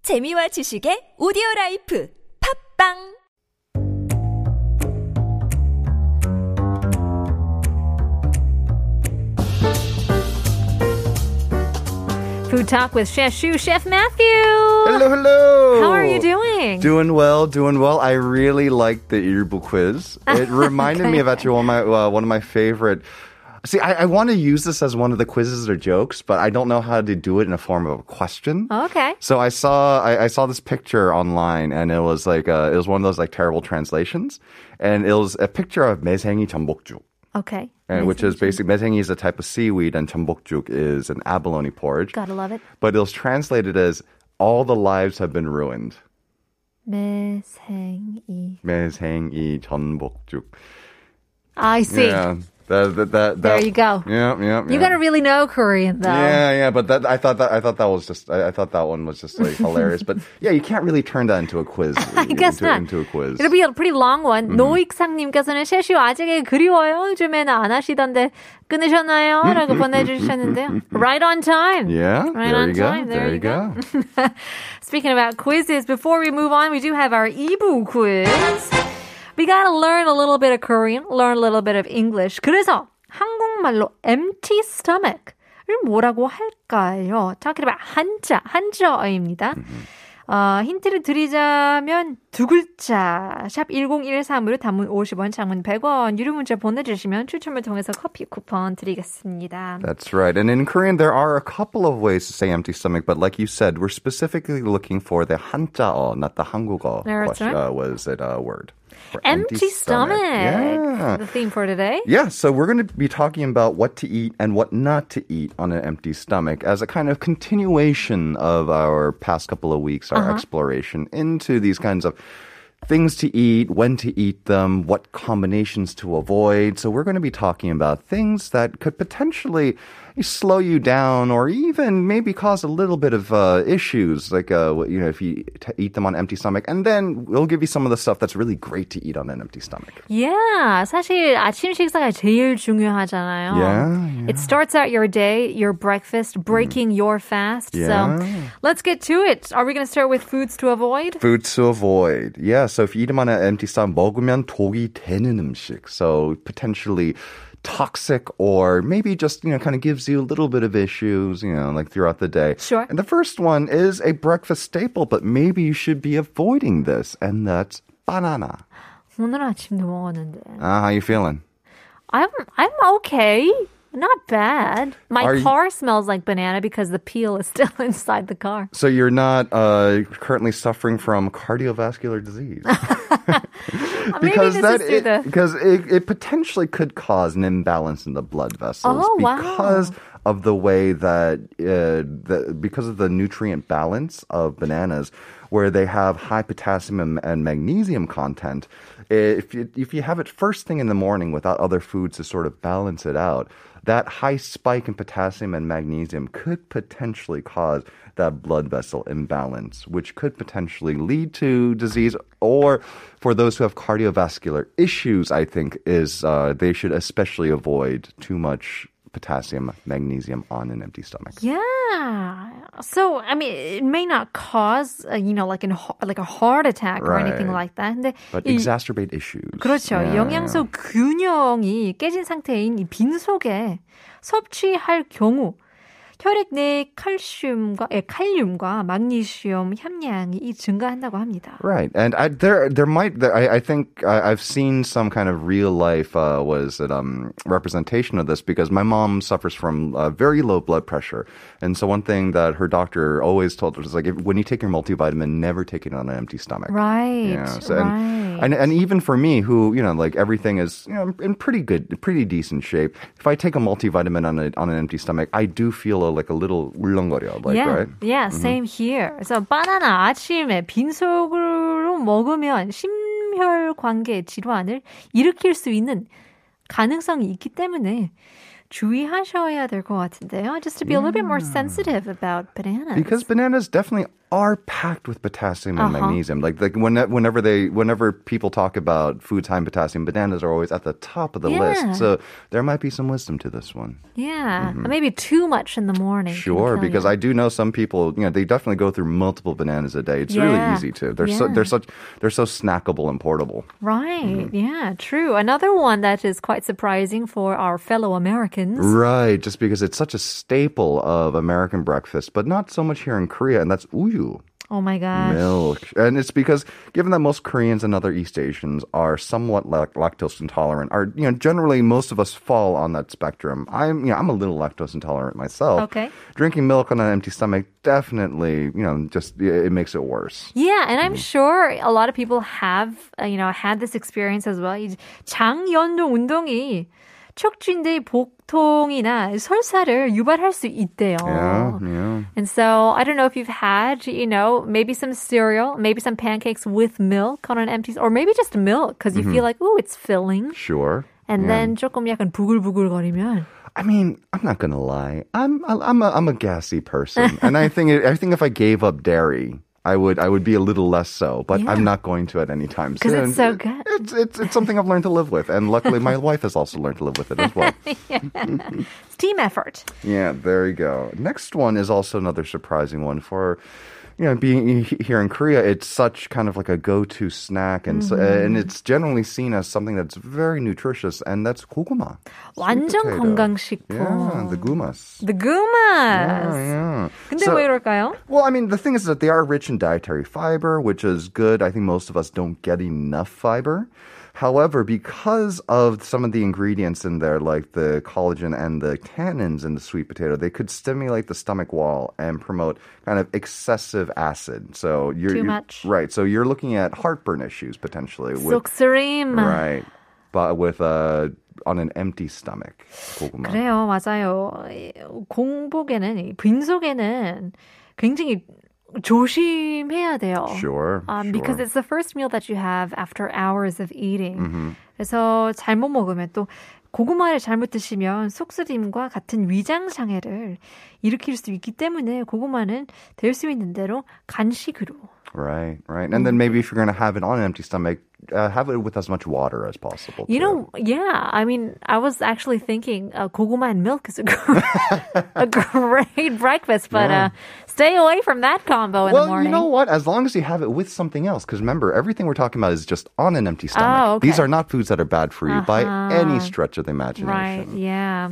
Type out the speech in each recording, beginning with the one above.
재미와 지식의 오디오라이프 팝빵 Food Talk with Chef Matthew. Hello, hello. How are you doing? Doing well, doing well. I really liked the Irbu quiz. It reminded me of actually one of my favorite. See, I want to use this as one of the quizzes or jokes, but I don't know how to do it in a form of a question. Okay. So I saw this picture online, and it was like it was one of those like terrible translations, and it was a picture of 매생이 전복죽. Okay. And which is basically, 매생이 is a type of seaweed and 전복죽 is an abalone porridge. Gotta love it. But it was translated as all the lives have been ruined. 매생이. 매생이 전복죽. I see. Yeah. There you go. Yeah. You gotta really know Korean, though. Yeah, but I thought that one was just like hilarious. But yeah, you can't really turn that into a quiz. I guess not. Into a quiz. It'll be a pretty long one. 노익상님께서는 셰슈 아직에 그리워요. 요즘에는 안 하시던데 끊으셨나요? 라고 보내주셨는데요. Right on time. Yeah, right there on you go. time. There you go. Speaking about quizzes, before we move on, we do have our 2부 quiz. We gotta learn a little bit of Korean, learn a little bit of English. 그래서 한국말로 empty stomach을 뭐라고 할까요? Talking about 한자어입니다. 힌트를 드리자면 두 글자 샵 1013으로 단문 50원, 장문 100원 유료 문자 보내주시면 추첨을 통해서 커피 쿠폰 드리겠습니다. That's right. And in Korean, there are a couple of ways to say empty stomach, but like you said, we're specifically looking for the 한자어, not the 한국어 word. Empty stomach. Yeah. The theme for today. Yeah, so we're going to be talking about what to eat and what not to eat on an empty stomach as a kind of continuation of our past couple of weeks, our exploration into these kinds of things to eat, when to eat them, what combinations to avoid. So we're going to be talking about things that could potentially slow you down or even maybe cause a little bit of issues, like if you eat them on an empty stomach. And then we'll give you some of the stuff that's really great to eat on an empty stomach. Yeah, 사실 아침 식사가 제일 중요하잖아요. Yeah. It starts out your day, your breakfast, breaking your fast. Yeah. So let's get to it. Are we going to start with foods to avoid? Foods to avoid. Yeah, so if you eat them on an empty stomach, 먹으면 독이 되는 음식. So potentially toxic or maybe just, kind of gives you a little bit of issues, like throughout the day. Sure. And the first one is a breakfast staple, but maybe you should be avoiding this, and that's banana. 오늘 아침도 먹었는데. How you feeling? I'm okay. Not bad. My car smells like banana because the peel is still inside the car. So you're not currently suffering from cardiovascular disease? Because it potentially could cause an imbalance in the blood vessels. Oh, wow. Because of the way that, because of the nutrient balance of bananas, where they have high potassium and magnesium content, if you have it first thing in the morning without other foods to sort of balance it out, that high spike in potassium and magnesium could potentially cause that blood vessel imbalance, which could potentially lead to disease. Or for those who have cardiovascular issues, I think they should especially avoid too much potassium, magnesium on an empty stomach. Yeah. So, it may not cause, like a heart attack or anything like that. But exacerbate issues. 그렇죠. Yeah. 영양소 균형이 깨진 상태인 이 빈속에 섭취할 경우 혈액 내 칼륨과 마그네슘 함량이 증가한다고 합니다. Right, and I think I've seen some kind of real life representation of this because my mom suffers from very low blood pressure, and so one thing that her doctor always told her is like when you take your multivitamin, never take it on an empty stomach. Right. Yeah. So, right. And even for me, who like everything is in pretty decent shape. If I take a multivitamin on an empty stomach, I do feel like a little 울렁거려, right? Yeah, same here. So 바나나 아침에 빈속으로 먹으면 심혈관계 질환을 일으킬 수 있는 가능성이 있기 때문에 주의하셔야 될 것 같은데요. Just to be a little bit more sensitive about bananas. Because bananas definitely are packed with potassium and magnesium. Like whenever people talk about foods high in potassium, bananas are always at the top of the list. So there might be some wisdom to this one. Yeah, maybe too much in the morning. Sure, because I do know some people, they definitely go through multiple bananas a day. It's really easy to. They're so snackable and portable. Right. Yeah, true. Another one that is quite surprising for our fellow Americans. Right, just because it's such a staple of American breakfast, but not so much here in Korea, and that's uyu. Oh my gosh. Milk. And it's because given that most Koreans and other East Asians are somewhat lactose intolerant, generally most of us fall on that spectrum. I'm a little lactose intolerant myself. Okay. Drinking milk on an empty stomach definitely, it makes it worse. Yeah, and I'm sure a lot of people have, had this experience as well. 이 장연동 운동이 척추인대의 복통이나 설사를 유발할 수 있대요. Yeah. And so I don't know if you've had, maybe some cereal, maybe some pancakes with milk on an empty, or maybe just milk because you feel like, ooh, it's filling. Sure. And then 조금 약간 부글부글거리면. I mean, I'm not gonna lie. I'm a gassy person, and I think if I gave up dairy, I would be a little less so, but I'm not going to at any time soon. Because it's so good. It's something I've learned to live with, and luckily my wife has also learned to live with it as well. It's team effort. Yeah, there you go. Next one is also another surprising one for, being here in Korea. It's such kind of like a go-to snack, and and it's generally seen as something that's very nutritious, and that's 고구마. 완전 건강식품. Yeah, the gumas. The gumas. Yeah. 근데 왜 그럴까요? Well, I mean, the thing is that they are rich in dietary fiber, which is good. I think most of us don't get enough fiber. However, because of some of the ingredients in there, like the collagen and the tannins in the sweet potato, they could stimulate the stomach wall and promote kind of excessive acid. So Too much. Right. So you're looking at heartburn issues potentially. 속쓰림. Right. But with on an empty stomach. 고구마. 그래요, 맞아요. 공복에는, 빈속에는 굉장히 조심해야 돼요. Sure. Because it's the first meal that you have after hours of eating. 그래서 잘못 먹으면 또 고구마를 잘못 드시면 속쓰림과 같은 위장 장애를 일으킬 수 있기 때문에 고구마는 될 수 있는 대로 간식으로. Right. And then maybe if you're going to have it on an empty stomach, have it with as much water as possible. Yeah. I mean, I was actually thinking 고구마 and milk is a great breakfast, but stay away from that combo in the morning. Well, you know what? As long as you have it with something else, because remember, everything we're talking about is just on an empty stomach. Oh, okay. These are not foods that are bad for you by any stretch of the imagination. Right, yeah.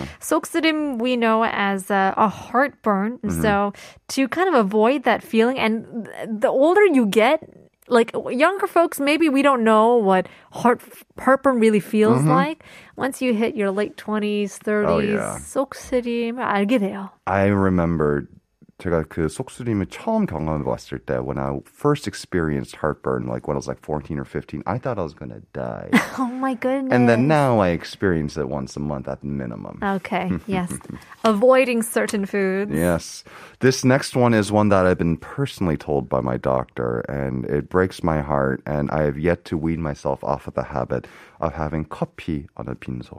속쓰림 we know as a heartburn. So to kind of avoid that feeling, and the older you get, like younger folks, maybe we don't know what heartburn really feels like. Once you hit your late 20s, 30s, 속쓰림을 알게 돼요. I remember 제가 그 속쓰림을 처음 경험해봤을 때, when I first experienced heartburn, like when I was like 14 or 15, I thought I was going to die. Oh my goodness. And then now I experience it once a month at minimum. Okay, yes. Avoiding certain foods. Yes. This next one is one that I've been personally told by my doctor, and it breaks my heart, and I have yet to wean myself off of the habit of having 커피 on a 빈속.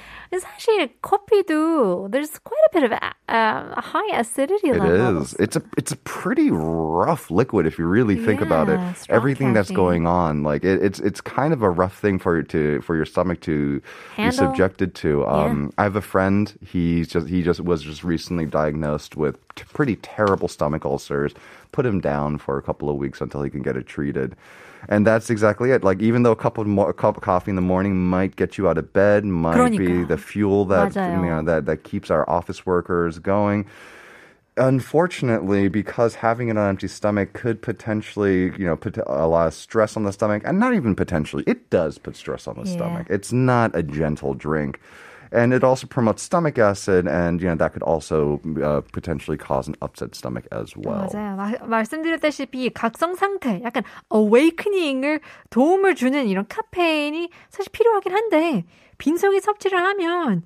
사실 커피도 there's quite a bit of high acidity levels. It is. It's a pretty rough liquid if you really think about it. Everything that's going on, like it's kind of a rough thing for your stomach to be subjected to. I have a friend. He was just recently diagnosed with pretty terrible stomach ulcers. Put him down for a couple of weeks until he can get it treated. And that's exactly it. Like, even though a cup of coffee in the morning might get you out of bed, might be the fuel that that keeps our office workers going. Unfortunately, because having it on an empty stomach could potentially, put a lot of stress on the stomach, and not even potentially, it does put stress on the stomach. It's not a gentle drink. And it also promotes stomach acid, and that could also potentially cause an upset stomach as well. 맞아요. 말씀드렸다시피 각성 상태, 약간 awakening을 도움을 주는 이런 카페인이 사실 필요하긴 한데 빈속에 섭취를 하면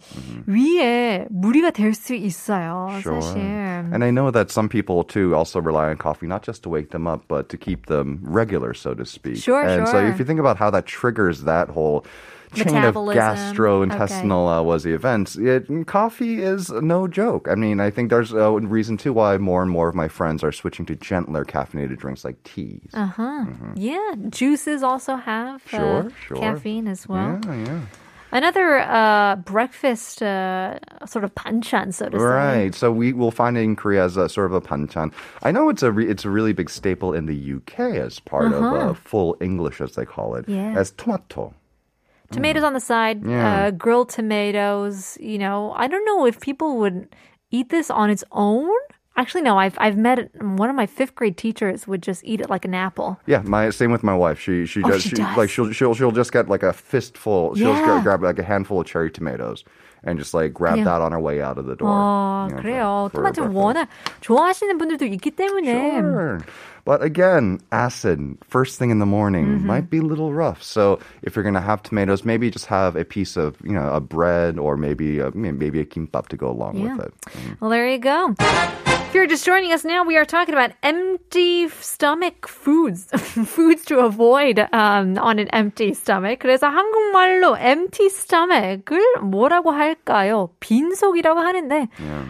위에 무리가 될 수 있어요. Sure. 사실. And I know that some people too also rely on coffee not just to wake them up, but to keep them regular, so to speak. Sure. So if you think about how that triggers that whole chain of Metabolism. gastrointestinal was the events. Coffee is no joke. I mean, I think there's a reason too why more and more of my friends are switching to gentler caffeinated drinks like teas. Yeah, juices also have Sure. caffeine as well. Yeah. Another breakfast sort of banchan, so to say. Right. So we will find it in Korea as a sort of a banchan. I know it's a really big staple in the UK as part of full English, as they call it, Yeah. as tomato. Tomatoes on the side, Yeah. grilled tomatoes. You know, I don't know if people would eat this on its own. Actually, no. I've met one of my 5th grade teachers would just eat it like an apple. Yeah, same with my wife. She does. she does? Like she'll just get like a fistful. She'll Yeah. grab like a handful of cherry tomatoes and just like grab 그냥. that on her way out of the door. 그래요. for 토마토 breakfast. 워낙 좋아하시는 분들도 있기 때문에. Sure. But again, acid, first thing in the morning, might be a little rough. So if you're going to have tomatoes, maybe just have a piece of, a bread or maybe a kimbap to go along with it. Well, there you go. If you're just joining us now, we are talking about empty stomach foods. Foods to avoid on an empty stomach. 그래서 한국말로 empty stomach을 뭐라고 할까요? 빈속이라고 하는데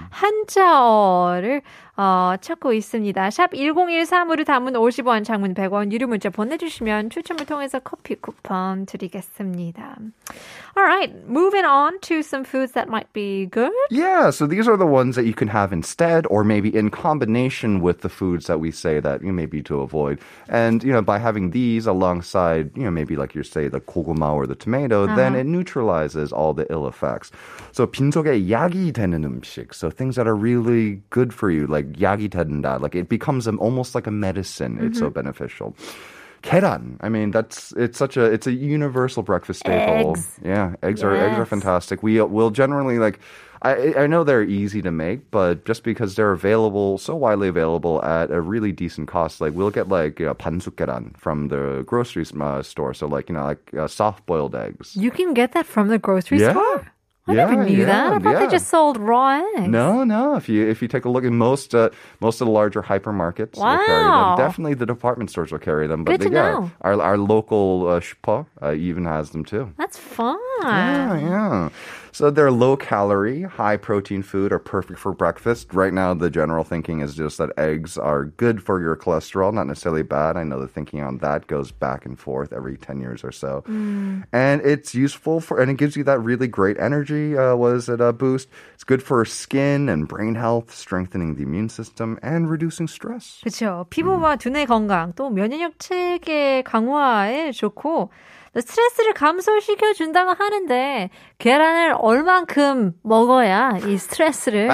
한자어를 찾고 있습니다. 샵 1013으로 담은 50원, 장문 100원, 유료 문자 보내주시면 추첨을 통해서 커피 쿠폰 드리겠습니다. All right, moving on to some foods that might be good. Yeah, so these are the ones that you can have instead or maybe in combination with the foods that we say that maybe to avoid. And, by having these alongside, maybe like you say the 고구마 or the tomato, then it neutralizes all the ill effects. So 빈속에 약이 되는 음식, so things that are really good for you, like 약이 된다, like it becomes almost like a medicine. It's so beneficial. 계란. I mean, it's a universal breakfast staple. Eggs. Yeah, eggs are fantastic. We'll generally I know they're easy to make, but just because they're available, so widely available at a really decent cost, like we'll get 반숙 계란 from the grocery store. So soft boiled eggs. You can get that from the grocery Yeah. store? I never knew that. I thought they yeah. just sold raw eggs. No. If you take a look at most of the larger hypermarkets, will carry Wow. them. Definitely the department stores will carry them. But Good to know. Our local Super even has them too. That's fun. Yeah. So they're low calorie, high protein food, are perfect for breakfast. Right now, the general thinking is just that eggs are good for your cholesterol, not necessarily bad. I know the thinking on that goes back and forth every 10 years or so. And it's useful and it gives you that really great energy, boost. It's good for skin and brain health, strengthening the immune system, and reducing stress. 그렇죠. 피부와 두뇌 건강, 또 면역력 체계 강화에 좋고 스트레스를 감소시켜 준다고 하는데 계란을 얼만큼 먹어야 이 스트레스를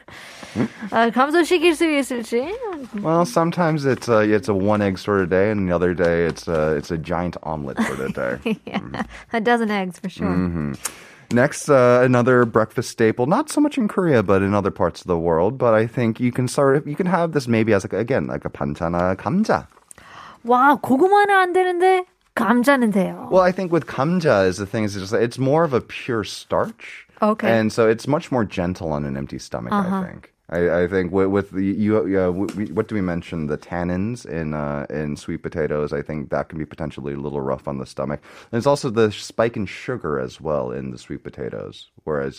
감소시킬 수 있을지? Well, sometimes it's a one egg sort of day, and the other day it's a giant omelet sort of day. Yeah, a dozen eggs for sure. Next, another breakfast staple, not so much in Korea, but in other parts of the world. But I think you can have this maybe as like a 반찬, 감자. 와, 고구마는 안 되는데 감자는 돼요. Well, I think with 감자 is the thing is it's more of a pure starch. Okay. And so it's much more gentle on an empty stomach, I think. I think with what do we mention? The tannins in sweet potatoes. I think that can be potentially a little rough on the stomach. And there's also the spike in sugar as well in the sweet potatoes. Whereas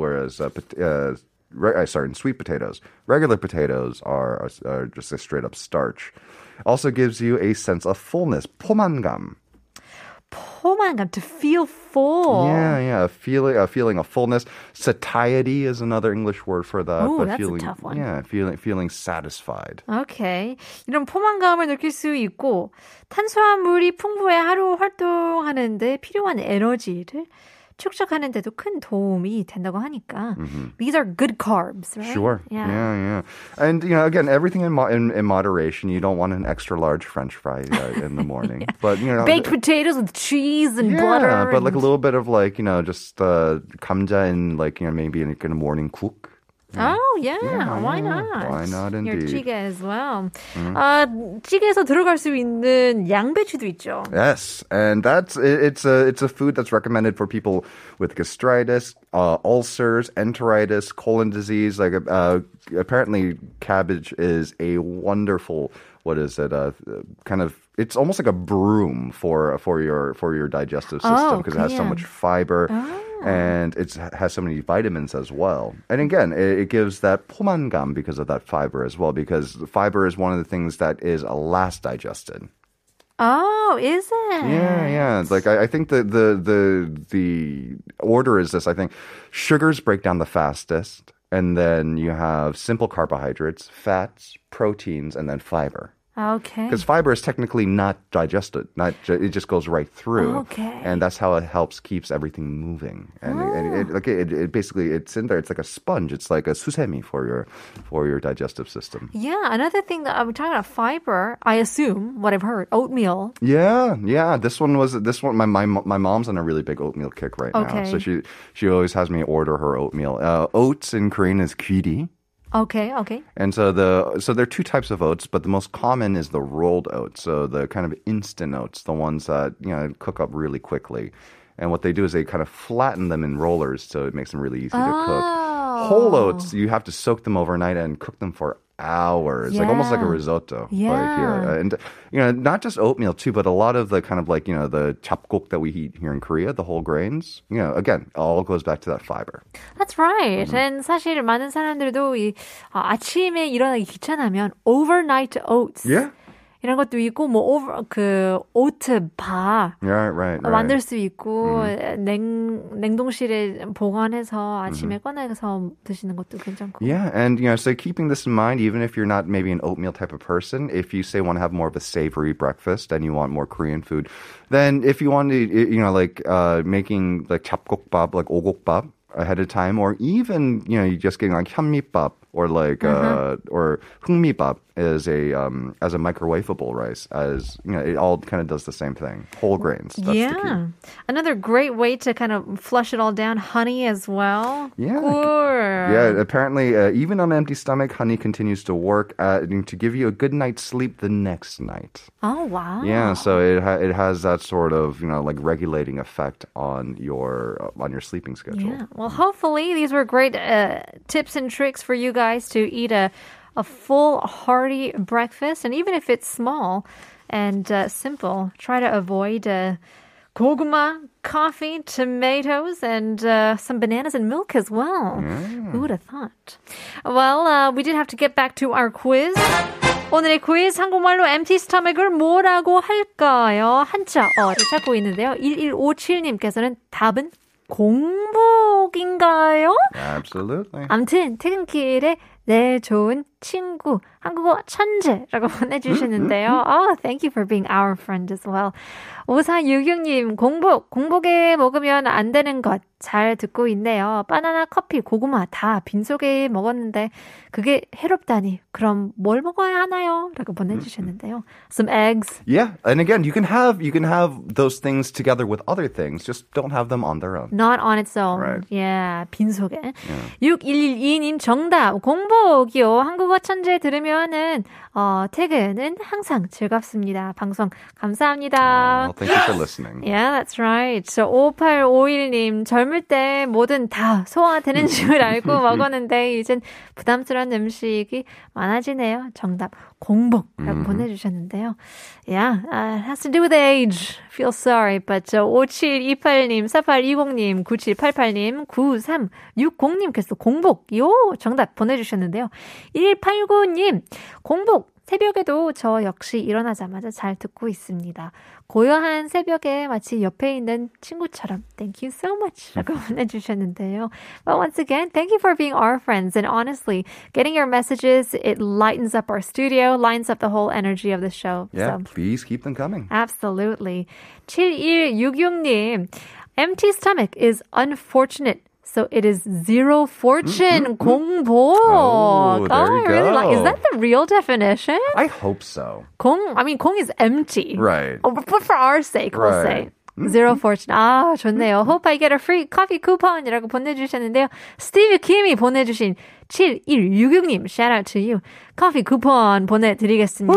in sweet potatoes, regular potatoes are just a straight up starch. Also gives you a sense of fullness. 포만감. 포만감, to feel full. Yeah, a feeling of fullness. Satiety is another English word for that. Ooh, but that's feeling, a tough one. Yeah, feeling satisfied. Okay. 이런 포만감을 느낄 수 있고 탄수화물이 풍부해 하루 활동하는데 필요한 에너지를 축적하는 데도 큰 도움이 된다고 하니까 these are good carbs, right? Sure. Yeah. And again, everything in moderation. You don't want an extra large French fry in the morning, Yeah. but baked potatoes with cheese and butter. But like a little bit of just 감자 and maybe in a morning cook. Oh, yeah. Yeah, Why yeah. not? Why not Your indeed. 찌개 as well. 찌개에서 들어갈 수 있는 양배추도 있죠. Yes, and it's a food that's recommended for people with gastritis, ulcers, enteritis, colon disease. Like apparently, cabbage is a wonderful. What is it? Kind of. It's almost like a broom for your digestive system because it has so 그냥. much fiber. And it has so many vitamins as well. And again, it gives that 포만감 because of that fiber as well, because fiber is one of the things that is last digested. Oh, is it? Yeah. It's like I think the order is this. I think sugars break down the fastest, and then you have simple carbohydrates, fats, proteins, and then fiber. Okay. Because fiber is technically not digested. It just goes right through. Okay. And that's how it keeps everything moving. And it basically, it's in there. It's like a sponge. It's like a susemi for your digestive system. Yeah, another thing that I'm talking about fiber, I assume, what I've heard, oatmeal. Yeah. This one. My mom's on a really big oatmeal kick right now. Okay. So she always has me order her oatmeal. Oats in Korean is 귀리. Okay. And so there are two types of oats, but the most common is the rolled oats. So the kind of instant oats, the ones that cook up really quickly. And what they do is they kind of flatten them in rollers, so it makes them really easy to cook. Whole oats, you have to soak them overnight and cook them for hours, like almost like a risotto. Yeah. And not just oatmeal too, but a lot of the kind of like the japguk that we eat here in Korea, the whole grains. Again, all goes back to that fiber. That's right. And 사실 많은 사람들도 아침에 일어나기 귀찮으면 overnight oats. Yeah. 이런 것도 있고 오트 바 Right. 만들 수 있고 냉동실에 보관해서 아침에 꺼내서 드시는 것도 괜찮고. Yeah, and so keeping this in mind, even if you're not maybe an oatmeal type of person, if you say want to have more of a savory breakfast and you want more Korean food, then if you want to, like making like 잡곡밥, like 오곡밥 ahead of time, or even you just getting like 현미밥 or like or 흑미밥 as a microwavable rice, as it all kind of does the same thing. Whole grains. That's the key. Another great way to kind of flush it all down, honey as well. Yeah. 꿀. Yeah, apparently even on an empty stomach, honey continues to work to give you a good night's sleep the next night. Oh, wow. Yeah, so it has that sort of, like regulating effect on your sleeping schedule. Yeah. Well, hopefully these were great tips and tricks for you guys to eat a full, hearty breakfast. And even if it's small and simple, try to avoid 고구마, coffee, tomatoes, and some bananas and milk as well. Yeah. Who would have thought? Well, we did have to get back to our quiz. 오늘의 quiz, 한국말로 empty stomach을 뭐라고 할까요? 한자어를 찾고 있는데요. 1157님께서는 답은 공복인가요? Absolutely. 아무튼 퇴근길에 내 좋은 친구 한국어 천재라고 보내주시는데요. Oh, thank you for being our friend as well. 5466님 공복에 먹으면 안 되는 것 잘 듣고 있네요. 바나나, 커피, 고구마 다 빈속에 먹었는데 그게 해롭다니 그럼 뭘 먹어야 하나요? 라고 보내주셨는데요. Some eggs. Yeah, and again, you can have those things together with other things. Just don't have them on their own. Not on its own. Right. Yeah, 빈속에. 6112님 정답. 공복이요. 한국어 천재 들으면은 퇴근은 항상 즐겁습니다. 방송 감사합니다. Well, thank you for listening. Yeah, that's right. So 5851님 젊을 때 뭐든 다 소화되는 줄 알고 먹었는데 이젠 부담스러운 음식이 많아지네요. 정답 공복라고 보내주셨는데요. Yeah, it has to do with age. Feel sorry, but 5728님, 4820님, 9788님, 9360님께서 공복요 정답 보내주셨는데요. 1189님 공복 새벽에도 저 역시 일어나자마자 잘 듣고 있습니다. 고요한 새벽에 마치 옆에 있는 친구처럼 Thank you so much 라고 보내주셨는데요. But once again, thank you for being our friends. And honestly, getting your messages, it lightens up our studio, lightens up the whole energy of the show. Yeah, So, please keep them coming. absolutely. 7166님, empty stomach is unfortunate. So it is zero fortune, 공복. Oh, there you I really go. Is that the real definition? I hope so. 공 is empty. Right. Oh, but for our sake, we'll say. Zero fortune. 아, 좋네요. Hope I get a free coffee coupon 이라고 보내주셨는데요. 스티브 킴이 보내주신 7166님, shout out to you. 커피 쿠폰 보내드리겠습니다.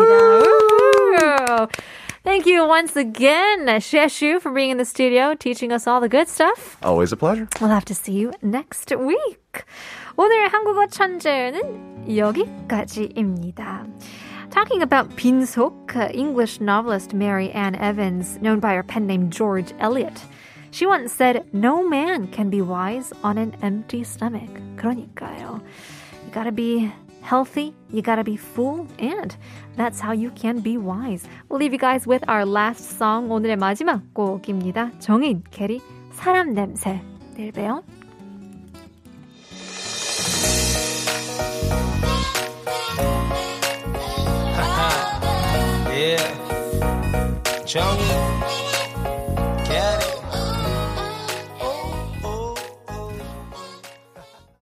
Thank you once again, Sheshu, for being in the studio, teaching us all the good stuff. Always a pleasure. We'll have to see you next week. 오늘 한국어 천재는 여기까지입니다. Talking about 빈속, English novelist Mary Ann Evans, known by her pen name George Eliot. She once said, no man can be wise on an empty stomach. 그러니까요. You gotta be healthy, you gotta be full, and that's how you can be wise. We'll leave you guys with our last song, 오늘의 마지막 곡입니다. 정인, 캐리, 사람 냄새. 내일 봬요. Yeah, Johnny.